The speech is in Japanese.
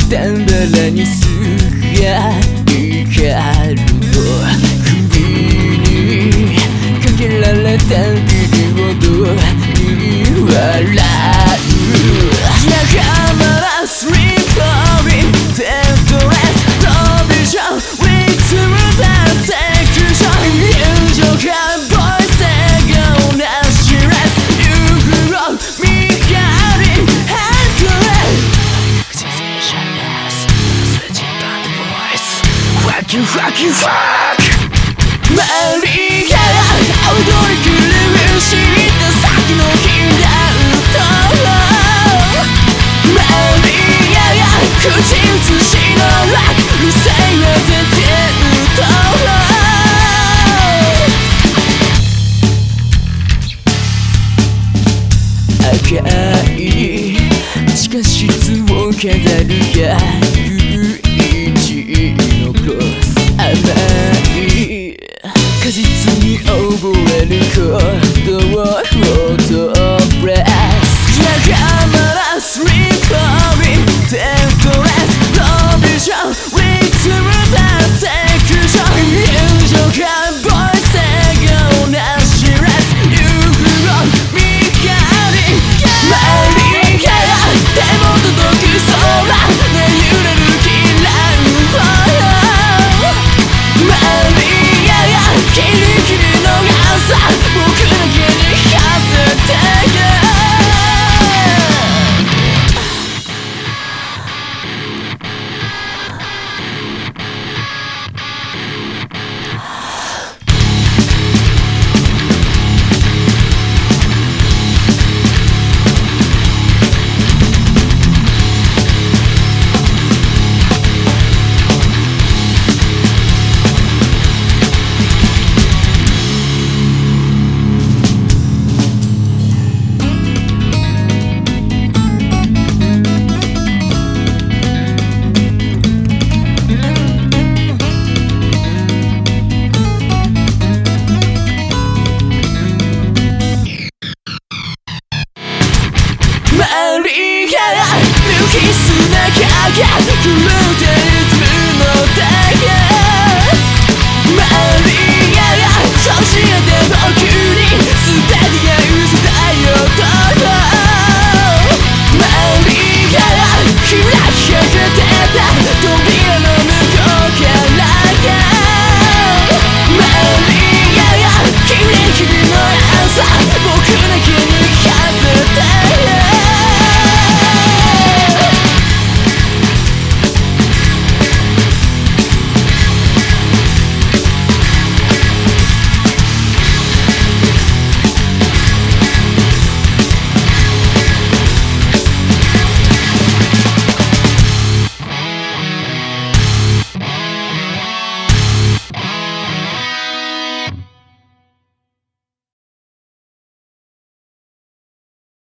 たんばらにすが光ると首にかけられたビデオとに笑う仲間らスリートリーデッドレスロビジョン With the section 友情がボイスが同じレスYou grow 見張りFuck you, fuck you, fuck 周りが踊り狂うした先の日だと周りが口移しのラックうるさいなぜずっと赤い地下室を飾るが甘い果実に覚えることをフォトプレス仲間らスリートリーデッドレスロビジョン With the section 友情がボイスが同じレス You grow 見張り周りが手も届く空で揺れるキラーキリキリの朝僕だけに馳せて周りが無機質な影が狂ってる